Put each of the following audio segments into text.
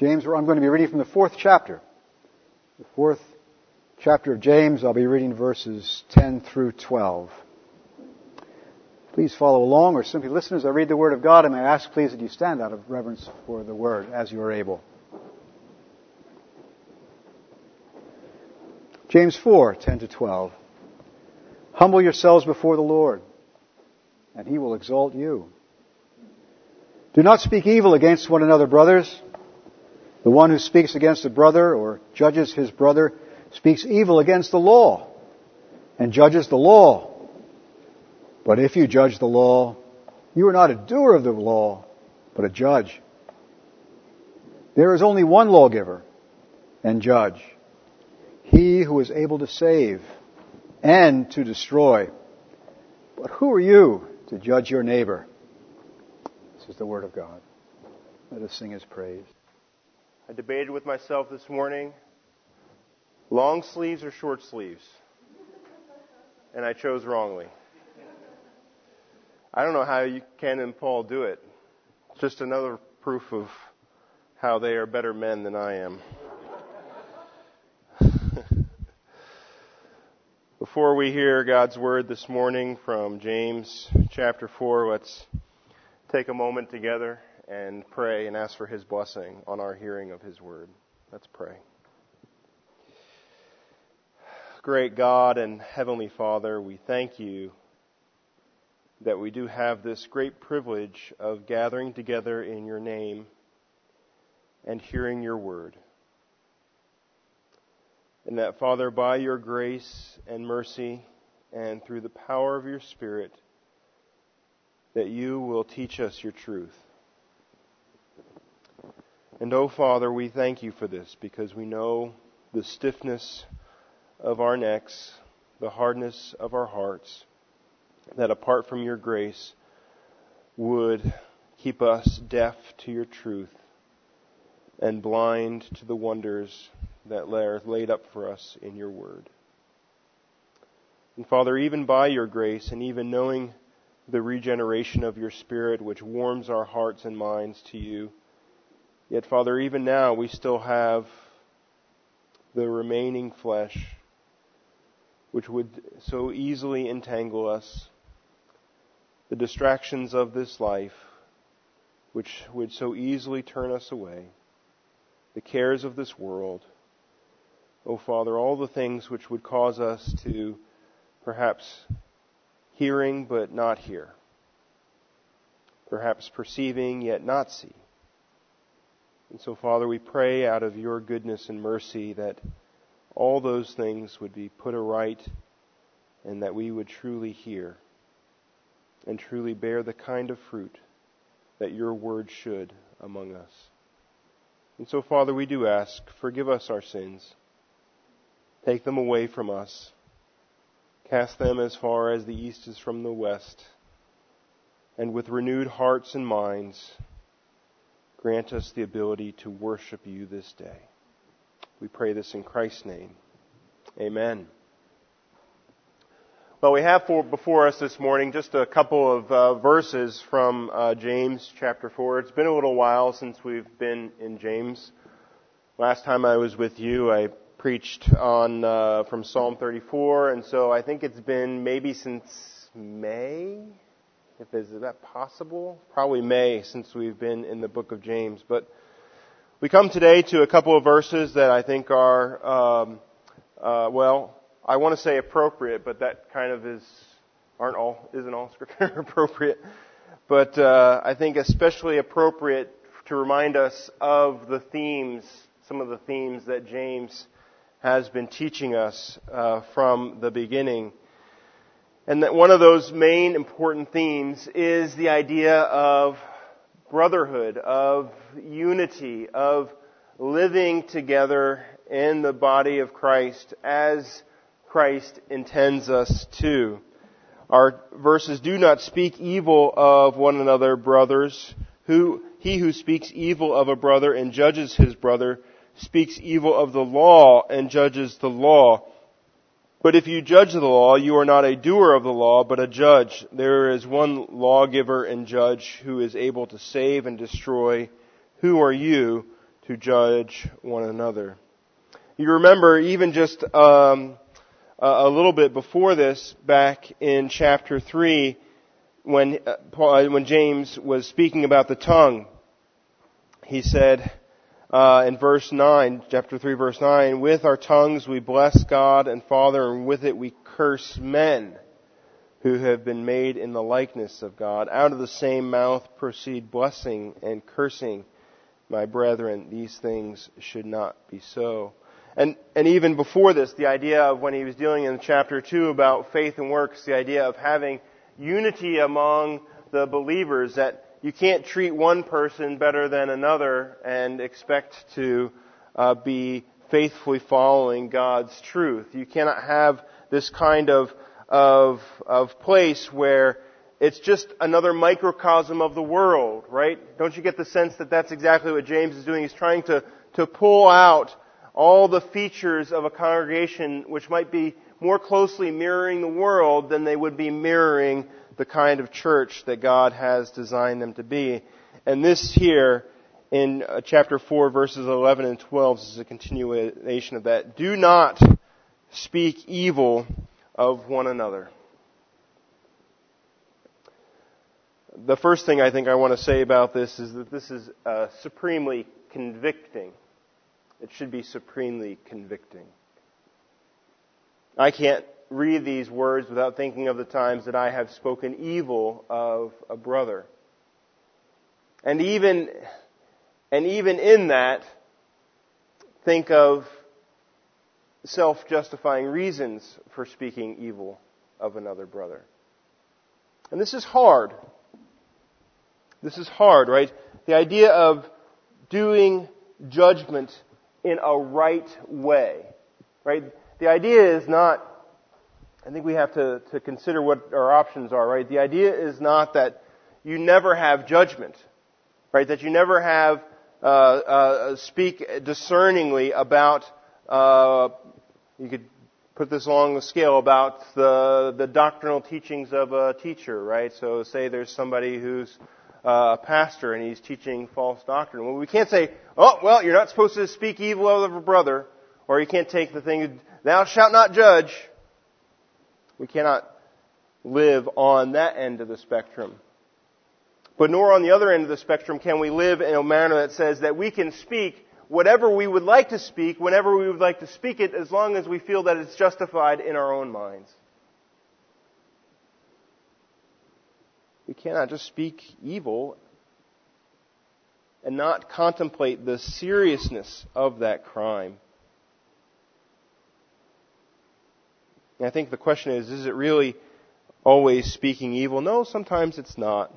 James, I'm going to be reading from the 4th chapter. The 4th chapter of James, I'll be reading verses 10 through 12. Please follow along or simply listen as I read the Word of God, and I ask please that you stand out of reverence for the Word as you are able. James 4, 10 to 12. Humble yourselves before the Lord, and He will exalt you. Do not speak evil against one another, brothers. The one who speaks against a brother or judges his brother speaks evil against the law and judges the law. But if you judge the law, you are not a doer of the law, but a judge. There is only one lawgiver and judge, He who is able to save and to destroy. But who are you to judge your neighbor? This is the Word of God. Let us sing His praise. I debated with myself this morning, long sleeves or short sleeves? And I chose wrongly. I don't know how Ken and Paul do it. It's just another proof of how they are better men than I am. Before we hear God's Word this morning from James chapter 4, let's take a moment together and pray and ask for His blessing on our hearing of His Word. Let's pray. Great God and Heavenly Father, we thank You that we do have this great privilege of gathering together in Your name and hearing Your Word. And that, Father, by Your grace and mercy and through the power of Your Spirit, that You will teach us Your truth. And, oh, Father, we thank You for this because we know the stiffness of our necks, the hardness of our hearts, that apart from Your grace would keep us deaf to Your truth and blind to the wonders that are laid up for us in Your Word. And Father, even by Your grace and even knowing the regeneration of Your Spirit which warms our hearts and minds to You, yet Father, even now we still have the remaining flesh which would so easily entangle us, the distractions of this life which would so easily turn us away, the cares of this world. Oh, Father, all the things which would cause us to perhaps hearing but not hear, perhaps perceiving yet not see. And so, Father, we pray out of Your goodness and mercy that all those things would be put aright and that we would truly hear and truly bear the kind of fruit that Your Word should among us. And so, Father, we do ask, forgive us our sins. Take them away from us. Cast them as far as the east is from the west. And with renewed hearts and minds, grant us the ability to worship You this day. We pray this in Christ's name. Amen. Well, we have before us this morning just a couple of verses from James chapter 4. It's been a little while since we've been in James. Last time I was with you, I preached on from Psalm 34, and so I think it's been maybe since May. Is that possible? Probably May since we've been in the book of James. But we come today to a couple of verses that I think are, I want to say appropriate, but that kind of isn't all scripture appropriate. But I think especially appropriate to remind us of the themes, some of the themes that James has been teaching us from the beginning. And that one of those main important themes is the idea of brotherhood, of unity, of living together in the body of Christ as Christ intends us to. Our verses do not speak evil of one another, brothers. He who speaks evil of a brother and judges his brother speaks evil of the law and judges the law. But if you judge the law, you are not a doer of the law, but a judge. There is one lawgiver and judge who is able to save and destroy. Who are you to judge one another. You remember even just a little bit before this, back in chapter 3, when James was speaking about the tongue, he said in verse 9, chapter 3, verse 9, "With our tongues we bless God and Father, and with it we curse men who have been made in the likeness of God. Out of the same mouth proceed blessing and cursing. My brethren, these things should not be so." And even before this, the idea of when he was dealing in chapter 2 about faith and works, the idea of having unity among the believers, that you can't treat one person better than another and expect to be faithfully following God's truth. You cannot have this kind of place where it's just another microcosm of the world, right? Don't you get the sense that that's exactly what James is doing? He's trying to pull out all the features of a congregation which might be more closely mirroring the world than they would be mirroring the kind of church that God has designed them to be. And this here in chapter 4, verses 11 and 12 is a continuation of that. Do not speak evil of one another. The first thing I think I want to say about this is that this is supremely convicting. It should be supremely convicting. I can't read these words without thinking of the times that I have spoken evil of a brother. And even in that, think of self-justifying reasons for speaking evil of another brother. And this is hard. This is hard, right? The idea of doing judgment in a right way, right? The idea is not, I think we have to consider what our options are, right? The idea is not that you never have judgment, right? That you never have speak discerningly about, you could put this along the scale, about the doctrinal teachings of a teacher, right? So say there's somebody who's a pastor and he's teaching false doctrine. Well, we can't say, oh, well, you're not supposed to speak evil of a brother, or you can't take the thing, thou shalt not judge. We cannot live on that end of the spectrum. But nor on the other end of the spectrum can we live in a manner that says that we can speak whatever we would like to speak, whenever we would like to speak it, as long as we feel that it's justified in our own minds. We cannot just speak evil and not contemplate the seriousness of that crime. And I think the question is it really always speaking evil? No, sometimes it's not.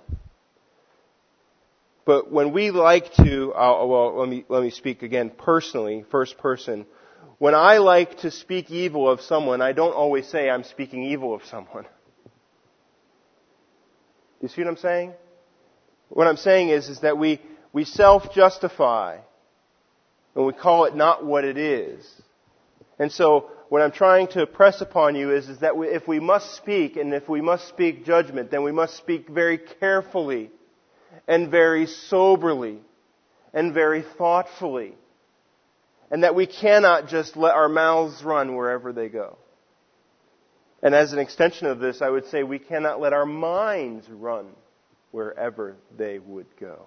But when we like to, let me speak again personally, first person. When I like to speak evil of someone, I don't always say I'm speaking evil of someone. You see what I'm saying? What I'm saying is that we self-justify and we call it not what it is. And so what I'm trying to press upon you is that if we must speak, and if we must speak judgment, then we must speak very carefully and very soberly and very thoughtfully. And that we cannot just let our mouths run wherever they go. And as an extension of this, I would say we cannot let our minds run wherever they would go.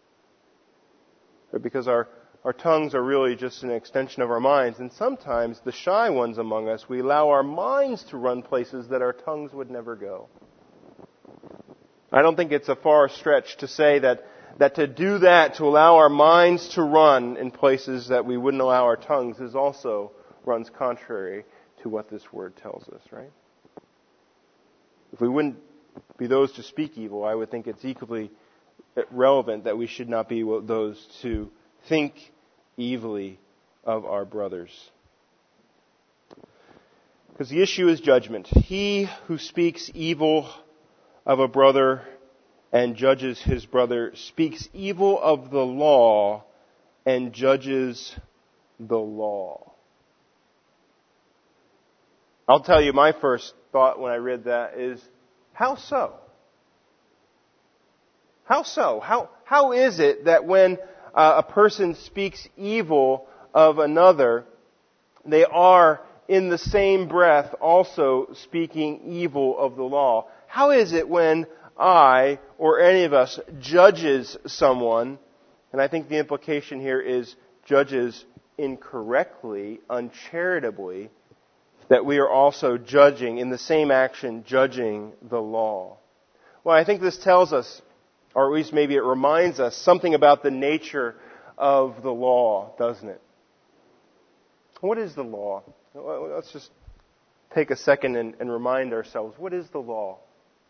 Because our tongues are really just an extension of our minds. And sometimes, the shy ones among us, we allow our minds to run places that our tongues would never go. I don't think it's a far stretch to say that to do that, to allow our minds to run in places that we wouldn't allow our tongues, runs contrary to what this word tells us, right? If we wouldn't be those to speak evil, I would think it's equally relevant that we should not be those to think evilly of our brothers. Because the issue is judgment. He who speaks evil of a brother and judges his brother speaks evil of the law and judges the law. I'll tell you, my first thought when I read that is, how so? How so? How is it that when a person speaks evil of another, they are in the same breath also speaking evil of the law. How is it when I, or any of us, judges someone, and I think the implication here is judges incorrectly, uncharitably, that we are also judging, in the same action, judging the law? Well, I think this tells us, or at least maybe it reminds us, something about the nature of the law, doesn't it? What is the law? Let's just take a second and remind ourselves, what is the law?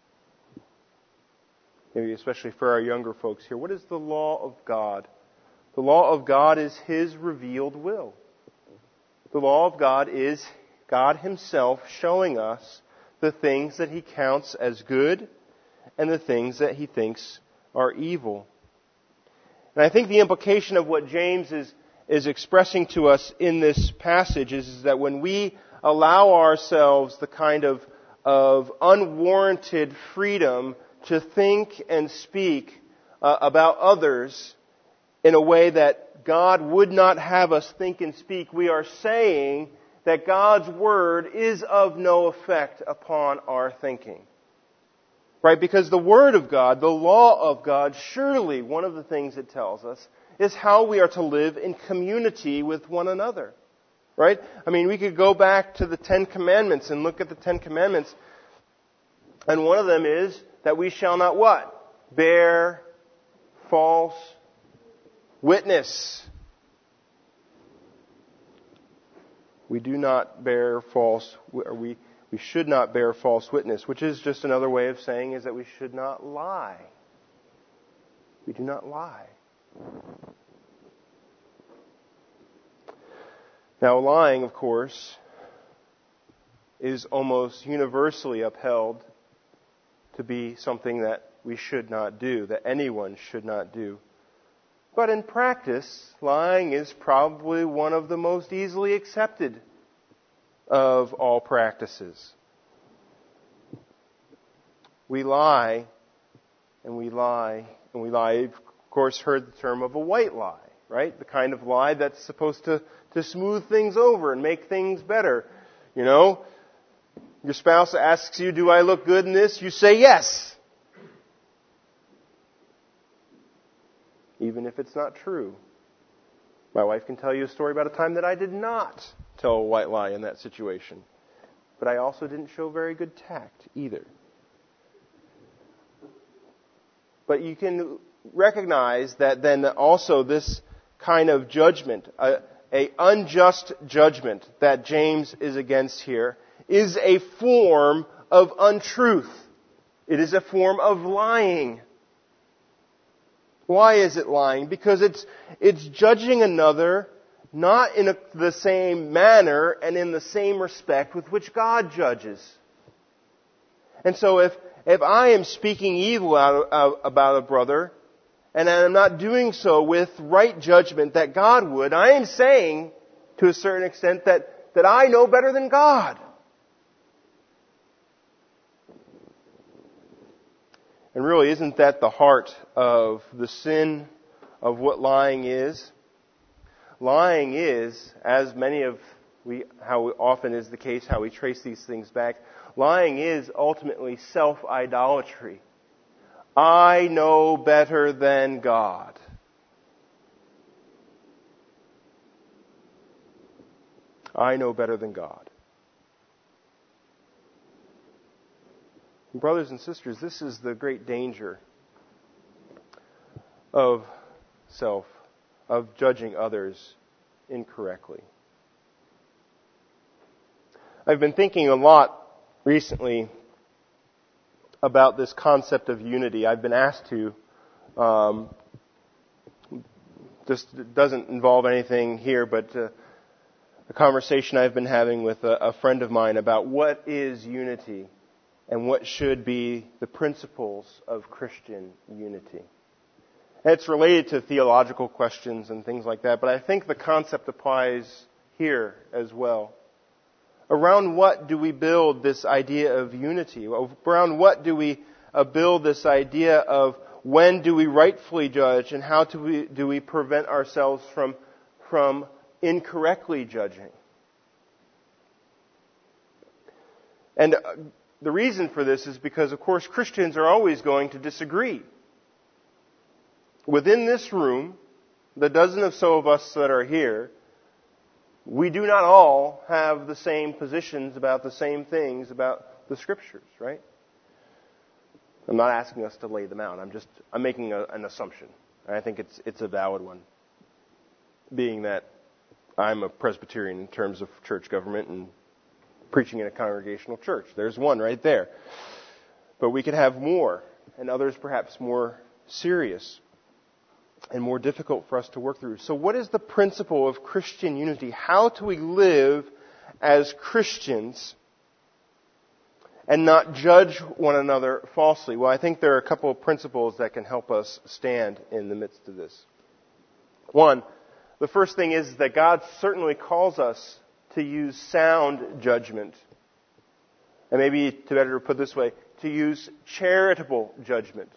Maybe especially for our younger folks here. What is the law of God? The law of God is His revealed will. The law of God is God Himself showing us the things that He counts as good and the things that He thinks are evil. And I think the implication of what James is expressing to us in this passage is that when we allow ourselves the kind of unwarranted freedom to think and speak about others in a way that God would not have us think and speak, we are saying that God's Word is of no effect upon our thinking. Right? Because the Word of God, the law of God, surely one of the things it tells us is how we are to live in community with one another. Right? I mean, we could go back to the Ten Commandments and look at the Ten Commandments. And one of them is that we shall not what? Bear false witness. We do not bear false, we should not bear false witness, which is just another way of saying is that we should not lie. We do not lie. Now, lying, of course, is almost universally upheld to be something that we should not do, that anyone should not do. But in practice, lying is probably one of the most easily accepted of all practices. We lie, and we lie, and we lie. You've, of course, heard the term of a white lie, right? The kind of lie that's supposed to smooth things over and make things better. You know, your spouse asks you, do I look good in this? You say yes. Even if it's not true. My wife can tell you a story about a time that I did not tell a white lie in that situation. But I also didn't show very good tact either. But you can recognize that then also this kind of judgment, a unjust judgment that James is against here, is a form of untruth. It is a form of lying. Why is it lying? Because it's judging another not in the same manner and in the same respect with which God judges. And so if I am speaking evil about a brother, and I'm not doing so with right judgment that God would, I am saying, to a certain extent, that I know better than God. And really, isn't that the heart of the sin of what lying is? Lying is, as how often is the case, how we trace these things back, lying is ultimately self-idolatry. I know better than God. I know better than God. Brothers and sisters, this is the great danger of judging others incorrectly. I've been thinking a lot recently about this concept of unity. I've been asked to, this doesn't involve anything here, but a conversation I've been having with a friend of mine about what is unity and what should be the principles of Christian unity. And it's related to theological questions and things like that, but I think the concept applies here as well. Around what do we build this idea of unity? Around what do we build this idea of when do we rightfully judge, and how do we prevent ourselves from incorrectly judging. And the reason for this is because, of course, Christians are always going to disagree. Within this room, the dozen or so of us that are here, we do not all have the same positions about the same things about the Scriptures, right? I'm not asking us to lay them out. I'm making an assumption. And I think it's a valid one, being that I'm a Presbyterian in terms of church government and preaching in a congregational church. There's one right there. But we could have more, and others perhaps more serious and more difficult for us to work through. So what is the principle of Christian unity? How do we live as Christians and not judge one another falsely? Well, I think there are a couple of principles that can help us stand in the midst of this. One, the first thing is that God certainly calls us to use sound judgment. And maybe, to better put it this way, to use charitable judgment.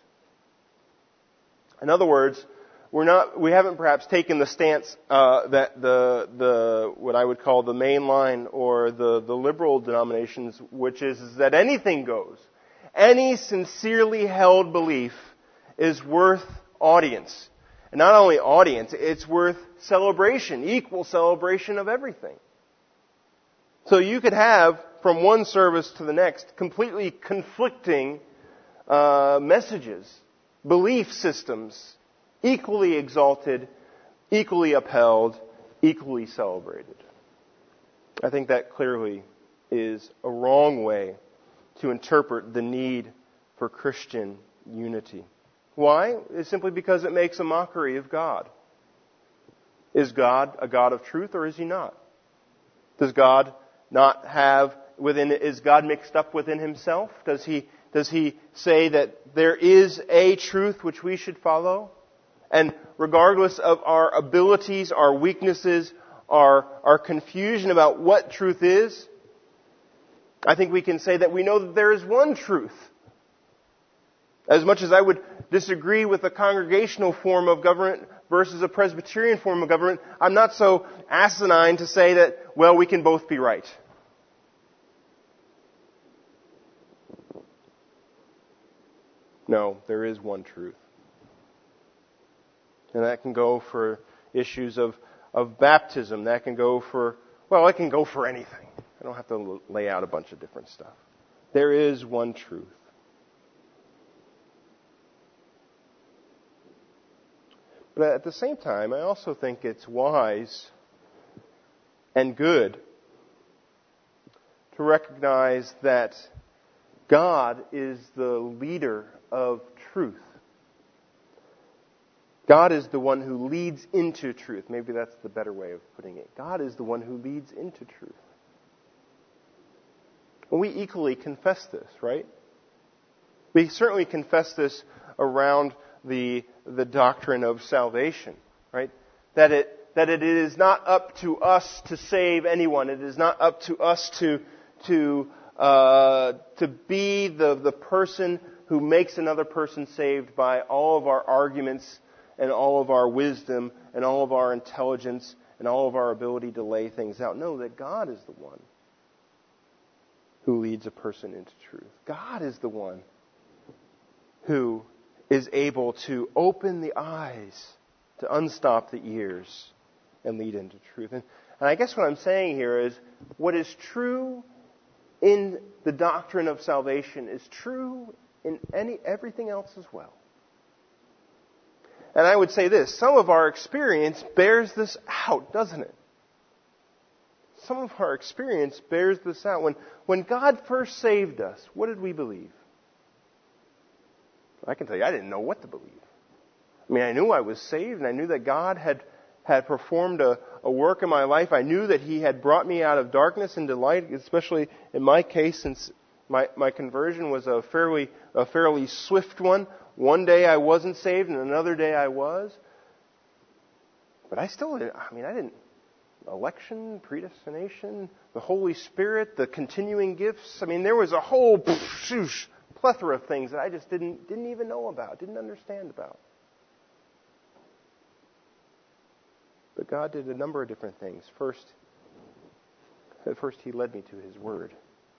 In other words, we haven't perhaps taken the stance that the what I would call the mainline or the liberal denominations, which is that anything goes. Any sincerely held belief is worth audience. And not only audience, it's worth celebration, equal celebration of everything. So you could have, from one service to the next, completely conflicting messages, belief systems, equally exalted, equally upheld, equally celebrated. I think that clearly is a wrong way to interpret the need for Christian unity. Why? It's simply because it makes a mockery of God. Is God a God of truth, or is He not? Does God not have is God mixed up within Himself? Does He say that there is a truth which we should follow? And regardless of our abilities, our weaknesses, our confusion about what truth is, I think we can say that we know that there is one truth. As much as I would disagree with a congregational form of government versus a Presbyterian form of government, I'm not so asinine to say that, well, we can both be right. No, there is one truth. And that can go for issues of baptism. That can go for, it can go for anything. I don't have to lay out a bunch of different stuff. There is one truth. But at the same time, I also think it's wise and good to recognize that God is the leader of truth. God is the one who leads into truth. Maybe that's the better way of putting it. God is the one who leads into truth. And we equally confess this, right? We certainly confess this around the doctrine of salvation, right? That it is not up to us to save anyone. It is not up to us to be the person who makes another person saved by all of our arguments and all of our wisdom and all of our intelligence and all of our ability to lay things out. No, that God is the one who leads a person into truth. God is the one who is able to open the eyes, to unstop the ears, and lead into truth. And I guess what I'm saying here is, what is true in the doctrine of salvation is true in everything else as well. And I would say this, some of our experience bears this out, doesn't it? Some of our experience bears this out. When God first saved us, what did we believe? I can tell you, I didn't know what to believe. I mean, I knew I was saved, and I knew that God had performed a work in my life. I knew that He had brought me out of darkness into light, especially in my case, since my conversion was a fairly swift one. One day I wasn't saved, and another day I was. But I didn't. Election, predestination, the Holy Spirit, the continuing gifts. I mean, there was a whole plethora of things that I just didn't even know about, didn't understand about. But God did a number of different things. First, He led me to His Word.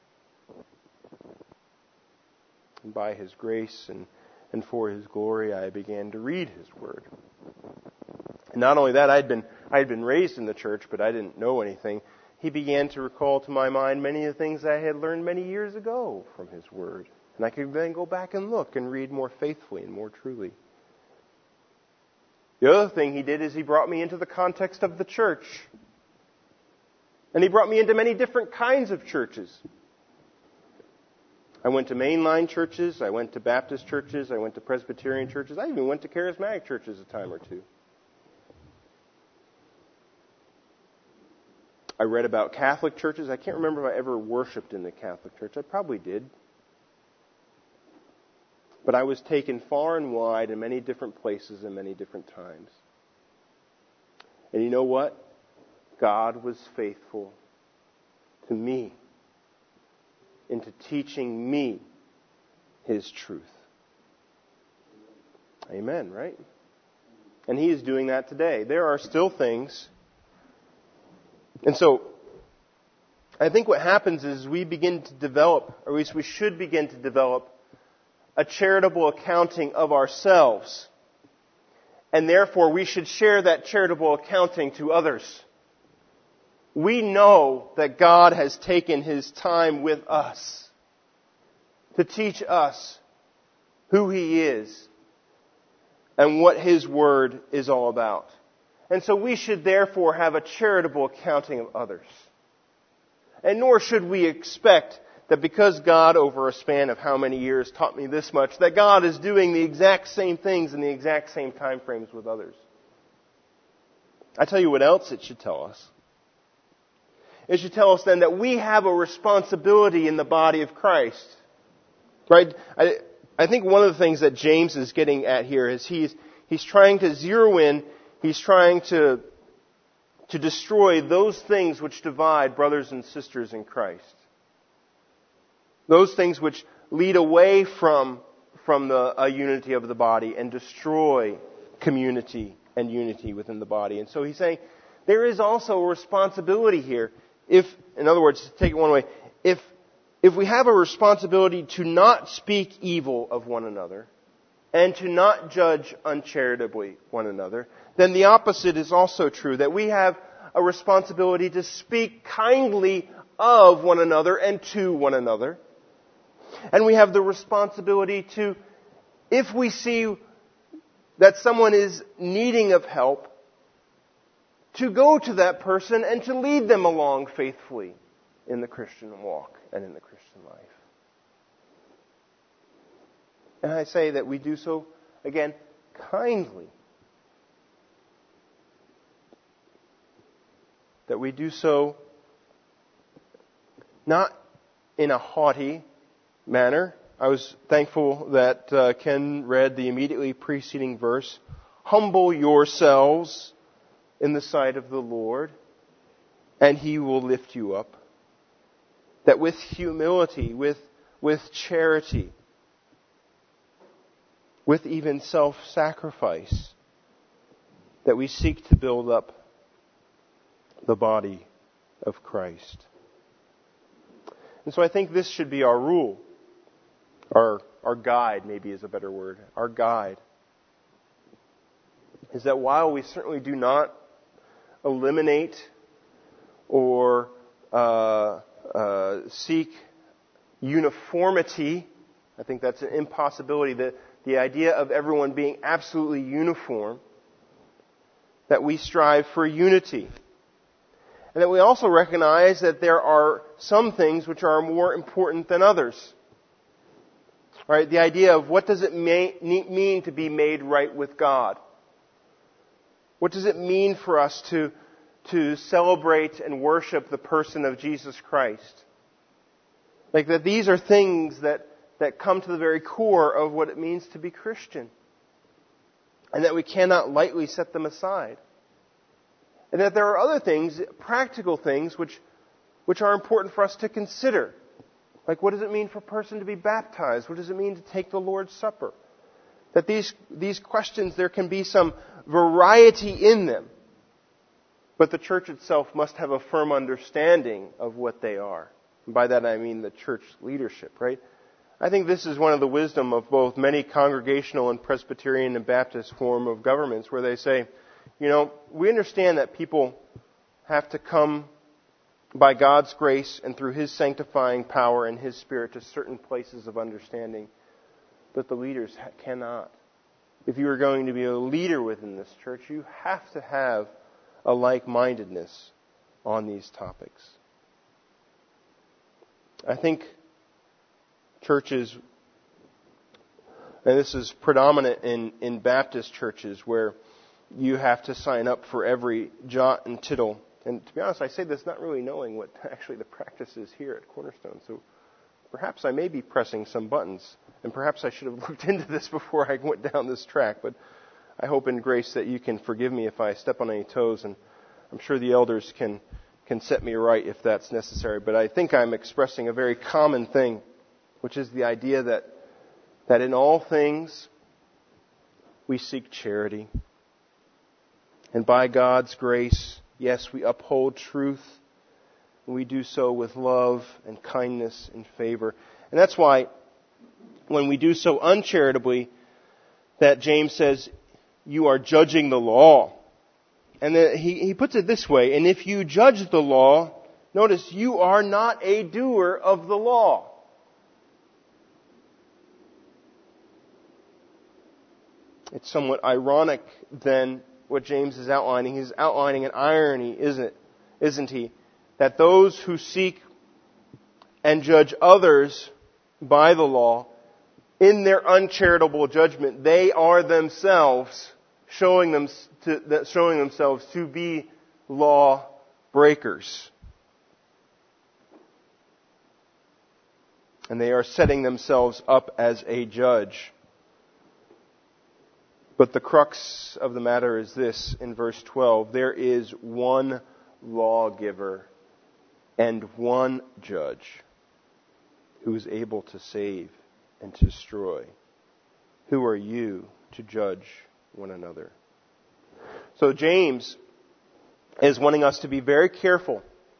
And by His grace and for His glory, I began to read His Word. And not only that, I had been raised in the church, but I didn't know anything. He began to recall to my mind many of the things I had learned many years ago from His Word. And I could then go back and look and read more faithfully and more truly. The other thing He did is He brought me into the context of the church. And He brought me into many different kinds of churches. I went to mainline churches, I went to Baptist churches, I went to Presbyterian churches, I even went to charismatic churches a time or two. I read about Catholic churches. I can't remember if I ever worshipped in the Catholic Church. I probably did. But I was taken far and wide in many different places and many different times. And you know what? God was faithful to me into teaching me His truth. Amen, right? And He is doing that today. There are still things. And so, I think what happens is we begin to develop, or at least we should begin to develop, a charitable accounting of ourselves. And therefore, we should share that charitable accounting to others. We know that God has taken His time with us to teach us who He is and what His Word is all about. And so we should therefore have a charitable accounting of others. And nor should we expect that because God, over a span of how many years, taught me this much, that God is doing the exact same things in the exact same time frames with others. I tell you what else it should tell us. It should tell us then that we have a responsibility in the body of Christ. Right? I think one of the things that James is getting at here is he's trying to zero in, he's trying to destroy those things which divide brothers and sisters in Christ. Those things which lead away from the unity of the body and destroy community and unity within the body. And so he's saying there is also a responsibility here. If, in other words, to take it one way, if we have a responsibility to not speak evil of one another and to not judge uncharitably one another, then the opposite is also true, that we have a responsibility to speak kindly of one another and to one another. And we have the responsibility to, if we see that someone is needing of help, to go to that person and to lead them along faithfully in the Christian walk and in the Christian life. And I say that we do so, again, kindly. That we do so not in a haughty manner. I was thankful that Ken read the immediately preceding verse. Humble yourselves in the sight of the Lord, and He will lift you up. That with humility, with charity, with even self-sacrifice, that we seek to build up the body of Christ. And so I think this should be our rule. Our guide, maybe is a better word. Our guide is that while we certainly do not eliminate or seek uniformity, I think that's an impossibility, the idea of everyone being absolutely uniform, that we strive for unity. And that we also recognize that there are some things which are more important than others. Right? The idea of what does it mean to be made right with God? What does it mean for us to celebrate and worship the person of Jesus Christ? Like that these are things that come to the very core of what it means to be Christian. And that we cannot lightly set them aside. And that there are other things, practical things, which are important for us to consider. Like, what does it mean for a person to be baptized? What does it mean to take the Lord's Supper? That these questions, there can be some variety in them. But the church itself must have a firm understanding of what they are. And by that I mean the church leadership, right? I think this is one of the wisdom of both many congregational and Presbyterian and Baptist form of governments where they say, we understand that people have to come by God's grace and through His sanctifying power and His Spirit to certain places of understanding. But the leaders cannot. If you are going to be a leader within this church, you have to have a like-mindedness on these topics. I think churches, and this is predominant in Baptist churches, where you have to sign up for every jot and tittle. And to be honest, I say this not really knowing what actually the practice is here at Cornerstone. So perhaps I may be pressing some buttons, and perhaps I should have looked into this before I went down this track. But I hope in grace that you can forgive me if I step on any toes, and I'm sure the elders can set me right if that's necessary. But I think I'm expressing a very common thing, which is the idea that in all things we seek charity. And by God's grace, yes, we uphold truth. And we do so with love and kindness and favor. And that's why when we do so uncharitably, that James says, you are judging the law. And then he puts it this way, and if you judge the law, notice, you are not a doer of the law. It's somewhat ironic then what James is outlining. He's outlining an irony, isn't he? That those who seek and judge others by the law, in their uncharitable judgment, they are themselves showing themselves to be law breakers. And they are setting themselves up as a judge. But the crux of the matter is this, in verse 12, there is one lawgiver and one judge who is able to save and to destroy. Who are you to judge one another? So James is wanting us to be very careful.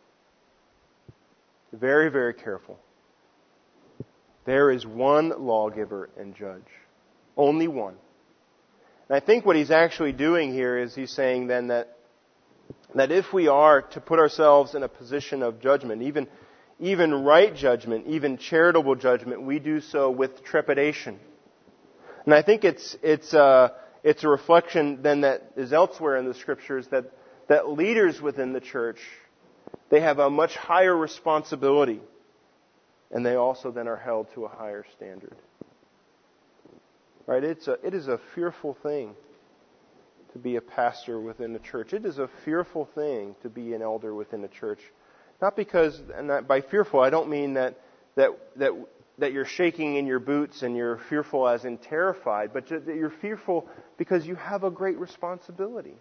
Very, very careful. There is one lawgiver and judge. Only one. And I think what he's actually doing here is he's saying then that if we are to put ourselves in a position of judgment, even right judgment, even charitable judgment, we do so with trepidation. And I think it's a reflection then that is elsewhere in the Scriptures that leaders within the church, they have a much higher responsibility, and they also then are held to a higher standard. Right? It is a fearful thing to be a pastor within a church. It is a fearful thing to be an elder within a church. Not because, and by fearful, I don't mean that you're shaking in your boots and you're fearful as in terrified, but that you're fearful because you have a great responsibility.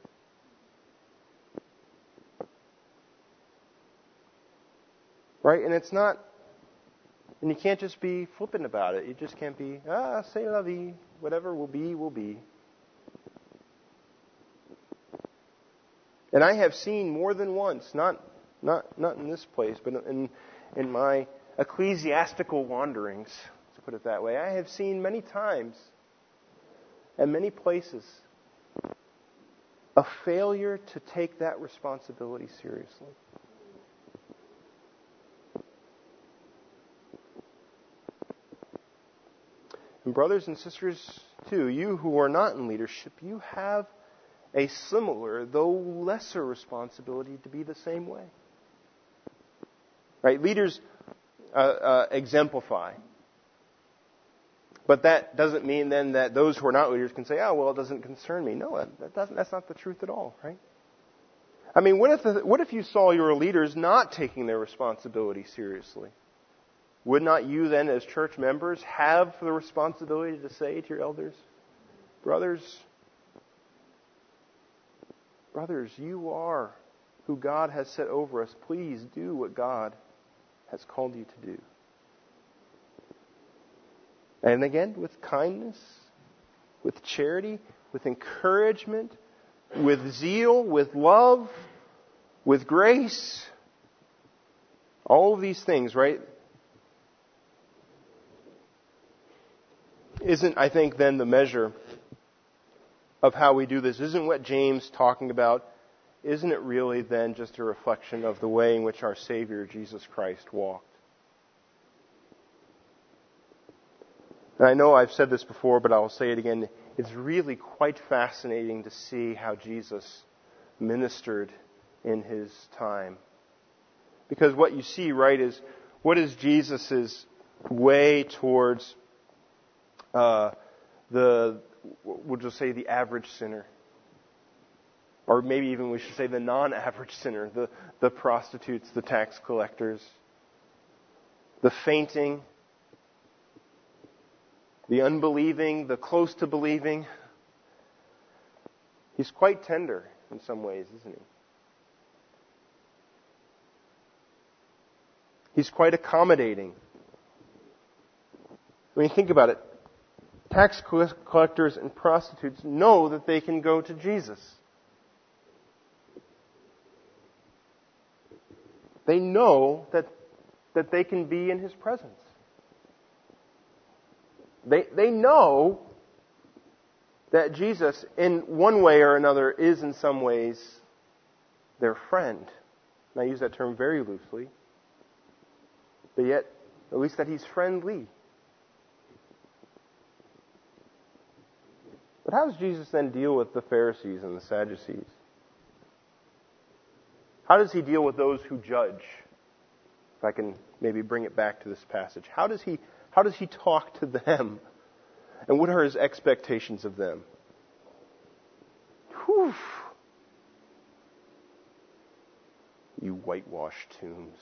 Right? And it's not, and you can't just be flippant about it. You just can't be, c'est la vie, whatever will be, will be. And I have seen more than once, not in this place, but in my ecclesiastical wanderings, let's put it that way, I have seen many times and many places a failure to take that responsibility seriously. And brothers and sisters, too, you who are not in leadership, you have a similar, though lesser, responsibility to be the same way. Right? Leaders exemplify. But that doesn't mean then that those who are not leaders can say, it doesn't concern me. No, that's not the truth at all, right? I mean, what if you saw your leaders not taking their responsibility seriously? Would not you then, as church members, have the responsibility to say to your elders, brothers, you are who God has set over us. Please do what God has called you to do. And again, with kindness, with charity, with encouragement, with zeal, with love, with grace. All of these things, right? Isn't, I think, then the measure of how we do this? Isn't what James talking about, isn't it really then just a reflection of the way in which our Savior, Jesus Christ, walked? And I know I've said this before, but I'll say it again. It's really quite fascinating to see how Jesus ministered in His time. Because what you see, right, is what is Jesus' way towards we'll just say the average sinner. Or maybe even we should say the non-average sinner, the prostitutes, the tax collectors, the fainting, the unbelieving, the close to believing. He's quite tender in some ways, isn't he? He's quite accommodating. I mean, think about it. Tax collectors and prostitutes know that they can go to Jesus. They know that they can be in His presence. They know that Jesus, in one way or another, is in some ways their friend. And I use that term very loosely. But yet, at least that He's friendly. But how does Jesus then deal with the Pharisees and the Sadducees? How does He deal with those who judge? If I can maybe bring it back to this passage. How does He talk to them? And what are His expectations of them? Whew. You whitewashed tombs,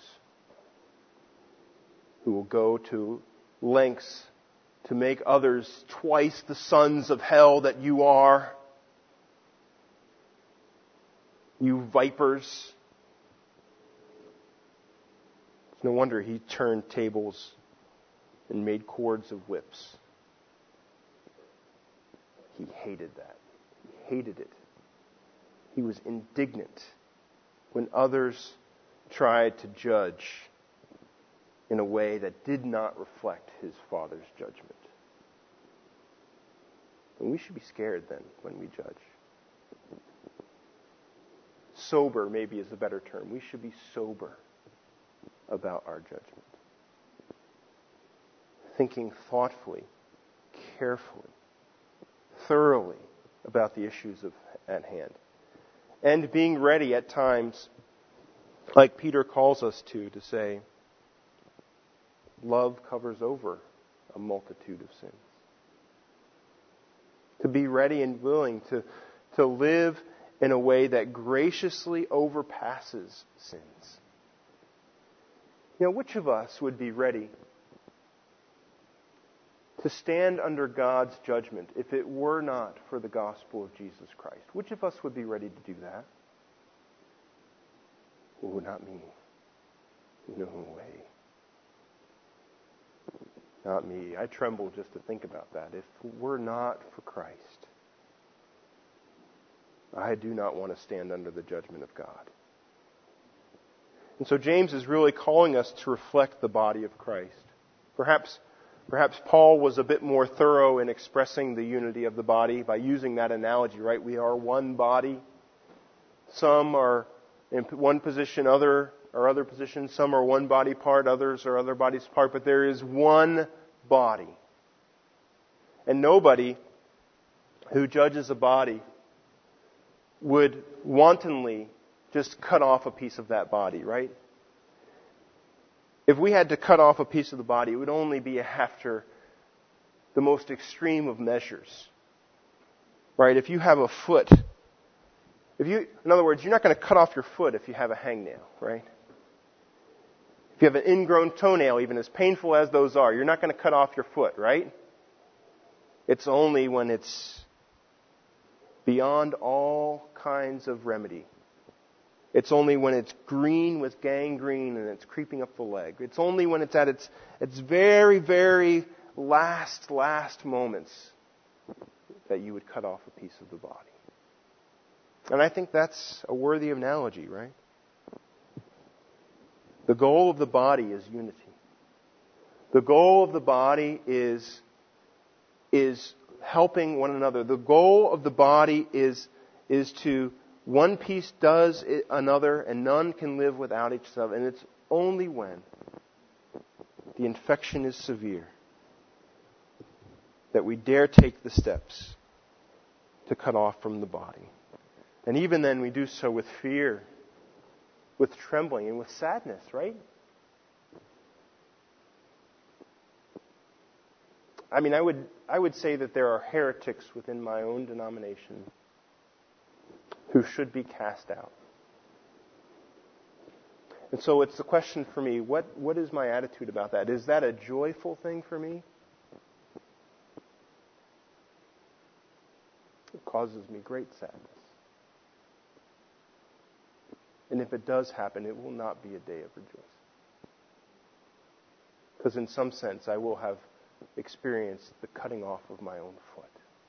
who will go to lengths to make others twice the sons of hell that you are. You vipers. It's no wonder He turned tables and made cords of whips. He hated that. He hated it. He was indignant when others tried to judge in a way that did not reflect His Father's judgment. And we should be scared then when we judge. Sober maybe is a better term. We should be sober about our judgment. Thinking thoughtfully, carefully, thoroughly about the issues at hand. And being ready at times, like Peter calls us to say, love covers over a multitude of sins. To be ready and willing to live in a way that graciously overpasses sins. You know, which of us would be ready to stand under God's judgment if it were not for the gospel of Jesus Christ? Which of us would be ready to do that? Oh, not me. No way. Not me. I tremble just to think about that. If it were not for Christ, I do not want to stand under the judgment of God. And so James is really calling us to reflect the body of Christ. Perhaps Paul was a bit more thorough in expressing the unity of the body by using that analogy, right? We are one body. Some are in one position, other positions. Some are one body part, others are other bodies part. But there is one body. And nobody who judges a body would wantonly just cut off a piece of that body, right? If we had to cut off a piece of the body, it would only be after the most extreme of measures. Right? If you have a foot, in other words, you're not going to cut off your foot if you have a hangnail, right? If you have an ingrown toenail, even as painful as those are, you're not going to cut off your foot, right? It's only when it's beyond all kinds of remedy. It's only when it's green with gangrene and it's creeping up the leg. It's only when it's at its very, very last moments that you would cut off a piece of the body. And I think that's a worthy analogy, right? The goal of the body is unity. The goal of the body is helping one another. The goal of the body is to one piece does another, and none can live without each other. And it's only when the infection is severe that we dare take the steps to cut off from the body. And even then we do so with fear, with trembling, and with sadness, right? I mean, I would say that there are heretics within my own denomination who should be cast out. And so it's the question for me, what is my attitude about that? Is that a joyful thing for me? It causes me great sadness. And if it does happen, it will not be a day of rejoicing. Because in some sense, I will have experienced the cutting off of my own foot.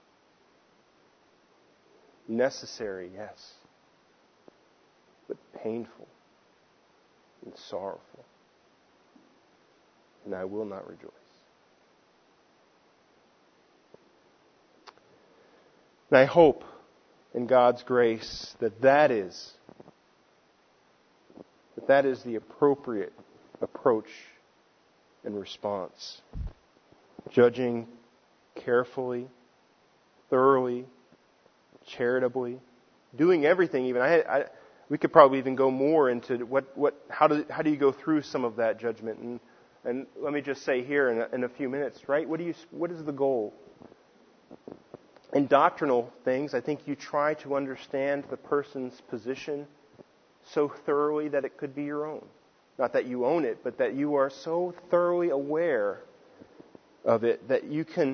Necessary, yes, but painful and sorrowful. And I will not rejoice. And I hope in God's grace that is the appropriate approach and response. Judging carefully, thoroughly, charitably, doing everything. Even we could probably even go more into how do you go through some of that judgment? And let me just say here in a few minutes, right? What is the goal? In doctrinal things, I think you try to understand the person's position so thoroughly that it could be your own. Not that you own it, but that you are so thoroughly aware of it that you can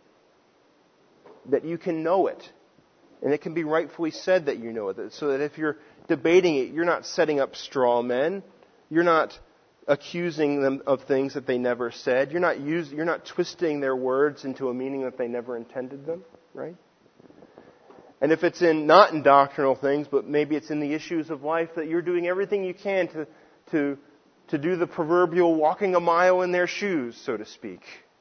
know it. And it can be rightfully said that you know it. So that if you're debating it, you're not setting up straw men. You're not accusing them of things that they never said. You're not twisting their words into a meaning that they never intended them, right? And if it's not in doctrinal things, but maybe it's in the issues of life, that you're doing everything you can to do the proverbial walking a mile in their shoes, so to speak.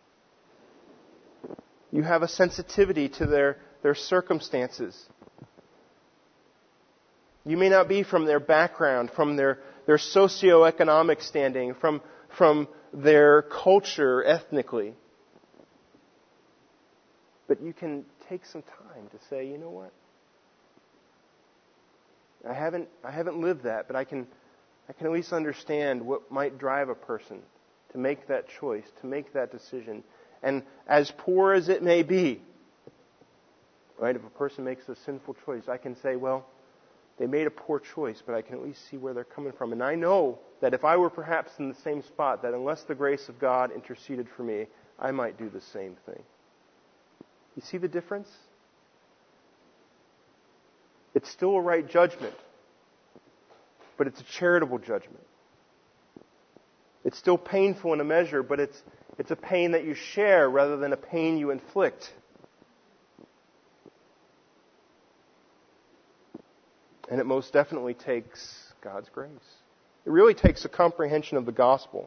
You have a sensitivity to their circumstances. You may not be from their background, from their socioeconomic standing, from their culture ethnically. But you can take some time to say, you know what? I haven't lived that, but I can at least understand what might drive a person to make that choice, to make that decision. And as poor as it may be, right, if a person makes a sinful choice, I can say, well, they made a poor choice, but I can at least see where they're coming from. And I know that if I were perhaps in the same spot, that unless the grace of God interceded for me, I might do the same thing. You see the difference? It's still a right judgment, but it's a charitable judgment. It's still painful in a measure, but it's a pain that you share rather than a pain you inflict. And it most definitely takes God's grace. It really takes a comprehension of the gospel.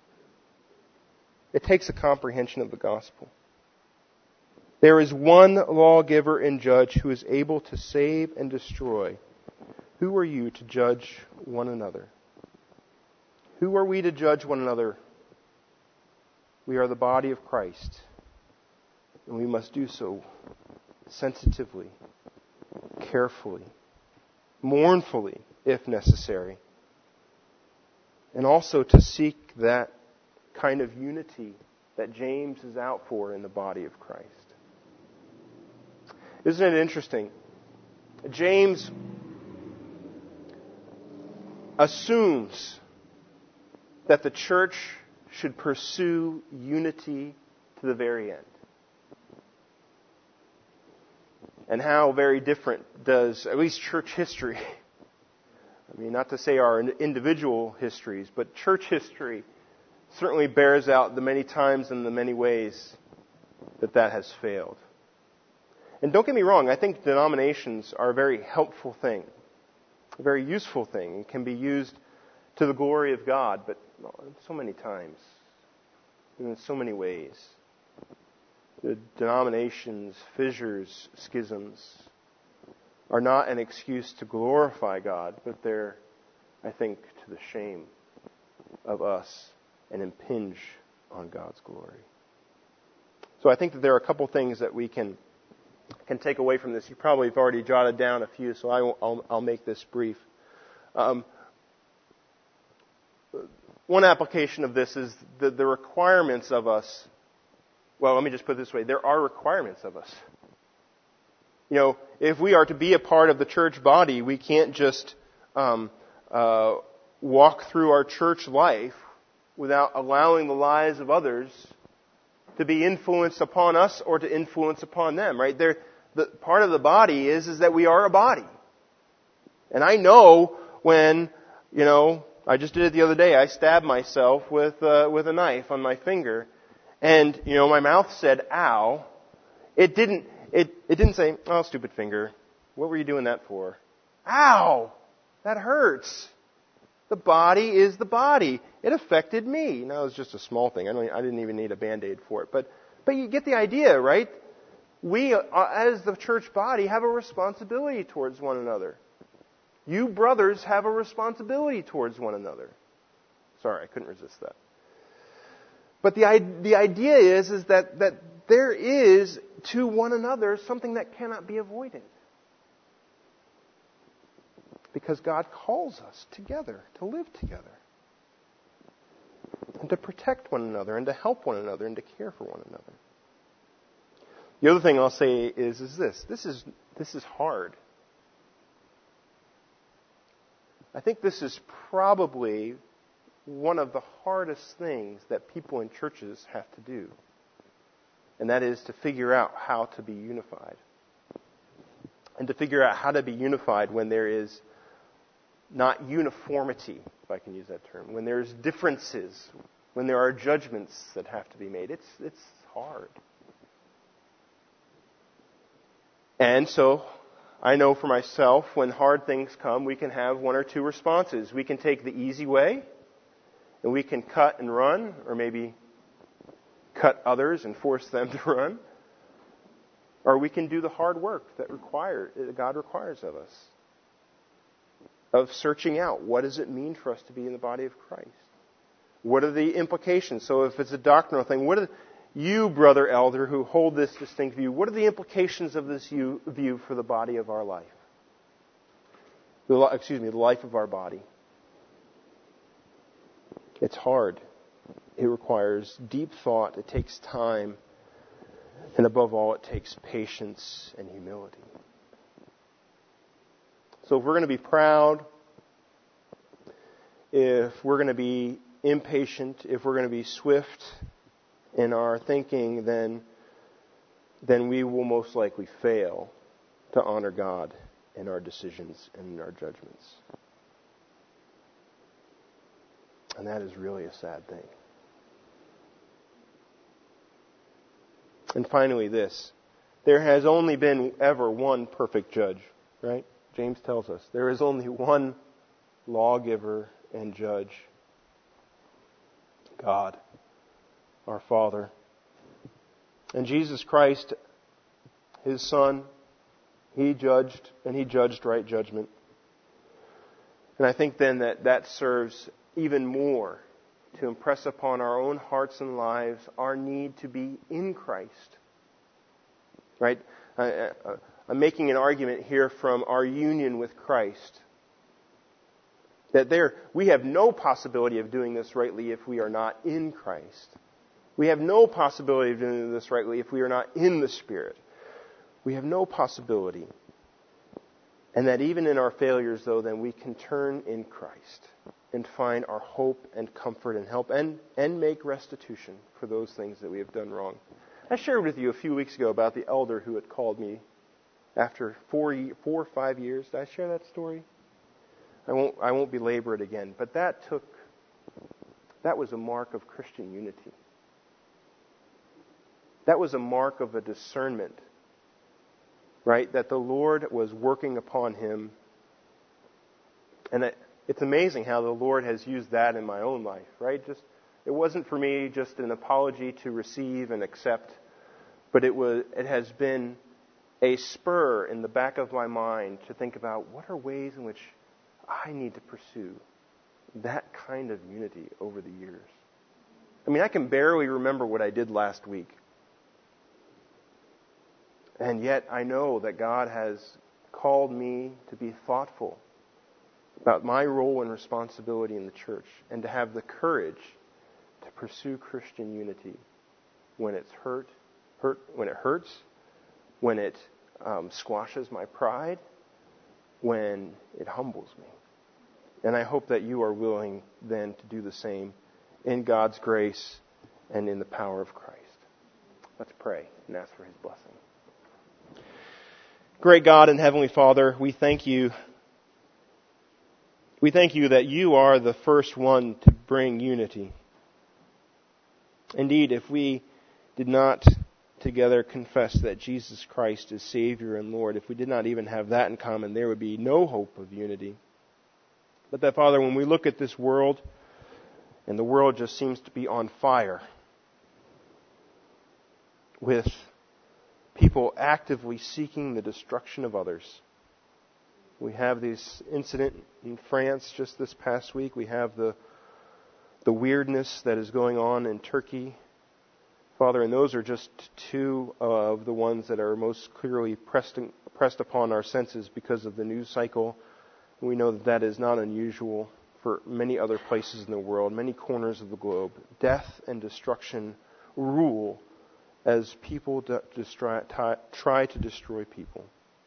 It takes a comprehension of the gospel. There is one lawgiver and judge who is able to save and destroy. Who are you to judge one another? Who are we to judge one another? We are the body of Christ, and we must do so sensitively, carefully, mournfully, if necessary, and also to seek that kind of unity that James is out for in the body of Christ. Isn't it interesting? James assumes that the church should pursue unity to the very end. And how very different does, at least church history, I mean, not to say our individual histories, but church history certainly bears out the many times and the many ways that has failed. And don't get me wrong, I think denominations are a very helpful thing, a very useful thing, and can be used to the glory of God, but so many times, and in so many ways. The denominations, fissures, schisms are not an excuse to glorify God, but they're, I think, to the shame of us and impinge on God's glory. So I think that there are a couple things that we can take away from this. You probably have already jotted down a few, so I'll make this brief. One application of this is the requirements of us. Well, let me just put it this way. There are requirements of us. You know, if we are to be a part of the church body, we can't just walk through our church life without allowing the lives of others to be influenced upon us or to influence upon them, right? The part of the body is that we are a body. And I know when, you know, I just did it the other day. I stabbed myself with a knife on my finger. And, you know, my mouth said, ow. It didn't say, oh, stupid finger. What were you doing that for? Ow! That hurts. The body is the body. It affected me. Now, it was just a small thing. I didn't even need a Band-Aid for it. But you get the idea, right? We, as the church body, have a responsibility towards one another. You brothers have a responsibility towards one another. Sorry, I couldn't resist that. But the idea is that there is to one another something that cannot be avoided. Because God calls us together, to live together. And to protect one another, and to help one another, and to care for one another. The other thing I'll say is this. This is hard. I think this is probably one of the hardest things that people in churches have to do. And that is to figure out how to be unified. And to figure out how to be unified when there is not uniformity, if I can use that term. When there's differences. When there are judgments that have to be made. It's hard. And so, I know for myself, when hard things come, we can have one or two responses. We can take the easy way, and we can cut and run, or maybe cut others and force them to run. Or we can do the hard work that God requires of us. Of searching out, what does it mean for us to be in the body of Christ? What are the implications? So if it's a doctrinal thing, what are you, brother elder, who hold this distinct view, what are the implications of this view for the body of our life? The life of our body. It's hard. It requires deep thought. It takes time. And above all, it takes patience and humility. So if we're going to be proud, if we're going to be impatient, if we're going to be swift in our thinking, then we will most likely fail to honor God in our decisions and in our judgments. And that is really a sad thing. And finally this. There has only been ever one perfect judge, right? James tells us there is only one lawgiver and judge. God, our Father. And Jesus Christ, His Son, He judged, and He judged right judgment. And I think then that serves even more to impress upon our own hearts and lives our need to be in Christ. Right? I'm making an argument here from our union with Christ. That we have no possibility of doing this rightly if we are not in Christ. We have no possibility of doing this rightly if we are not in the Spirit. We have no possibility. And that even in our failures, though, then we can turn in Christ and find our hope and comfort and help and make restitution for those things that we have done wrong. I shared with you a few weeks ago about the elder who had called me after 4 or 5 years. Did I share that story? I won't belabor it again. But that took that was a mark of Christian unity. That was a mark of a discernment, right? That the Lord was working upon him. And it's amazing how the Lord has used that in my own life, right? It wasn't for me just an apology to receive and accept, but it has been a spur in the back of my mind to think about what are ways in which I need to pursue that kind of unity over the years. I mean, I can barely remember what I did last week. And yet I know that God has called me to be thoughtful about my role and responsibility in the church and to have the courage to pursue Christian unity when it's when it hurts, when it squashes my pride, when it humbles me. And I hope that you are willing then to do the same in God's grace and in the power of Christ. Let's pray and ask for his blessing. Great God and Heavenly Father, we thank you. We thank you that you are the first one to bring unity. Indeed, if we did not together confess that Jesus Christ is Savior and Lord, if we did not even have that in common, there would be no hope of unity. But that, Father, when we look at this world, and the world just seems to be on fire with people actively seeking the destruction of others. We have this incident in France just this past week. We have the weirdness that is going on in Turkey. Father, and those are just two of the ones that are most clearly pressed upon our senses because of the news cycle. We know that that is not unusual for many other places in the world, many corners of the globe. Death and destruction rule as people try to destroy people.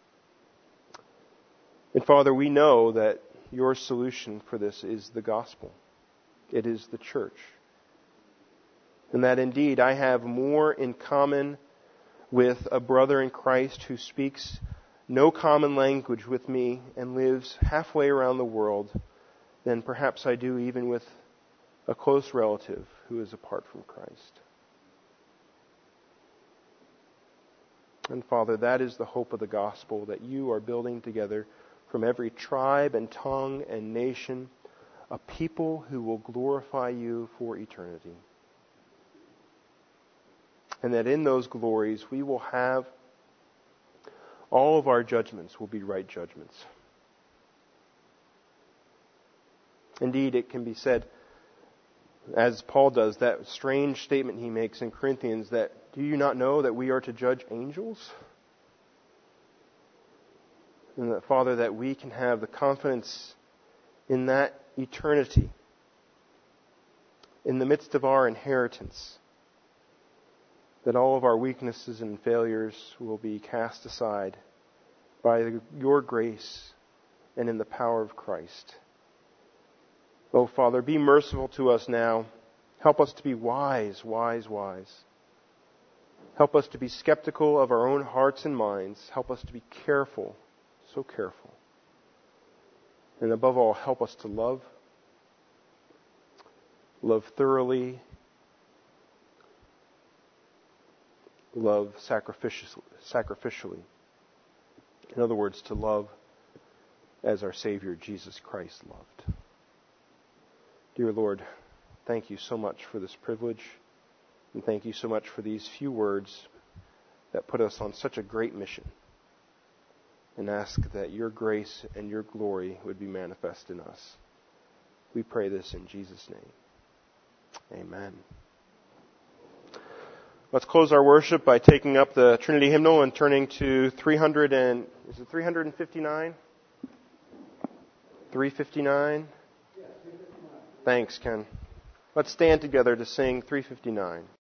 And Father, we know that your solution for this is the gospel. It is the church. And that indeed I have more in common with a brother in Christ who speaks no common language with me and lives halfway around the world than perhaps I do even with a close relative who is apart from Christ. And Father, that is the hope of the gospel, that you are building together from every tribe and tongue and nation a people who will glorify you for eternity. And that in those glories we will have all of our judgments will be right judgments. Indeed, it can be said, as Paul does, that strange statement he makes in Corinthians, that do you not know that we are to judge angels? And that, Father, that we can have the confidence in that eternity, in the midst of our inheritance, that all of our weaknesses and failures will be cast aside by your grace and in the power of Christ. Oh, Father, be merciful to us now. Help us to be wise. Help us to be skeptical of our own hearts and minds. Help us to be careful, so careful. And above all, help us to love thoroughly, love sacrificially. In other words, to love as our Savior Jesus Christ loved. Dear Lord, thank you so much for this privilege, and thank you so much for these few words that put us on such a great mission, and ask that your grace and your glory would be manifest in us. We pray this in Jesus' name. Amen. Let's close our worship by taking up the Trinity hymnal and turning to 359? 359? Thanks, Ken. Let's stand together to sing 359.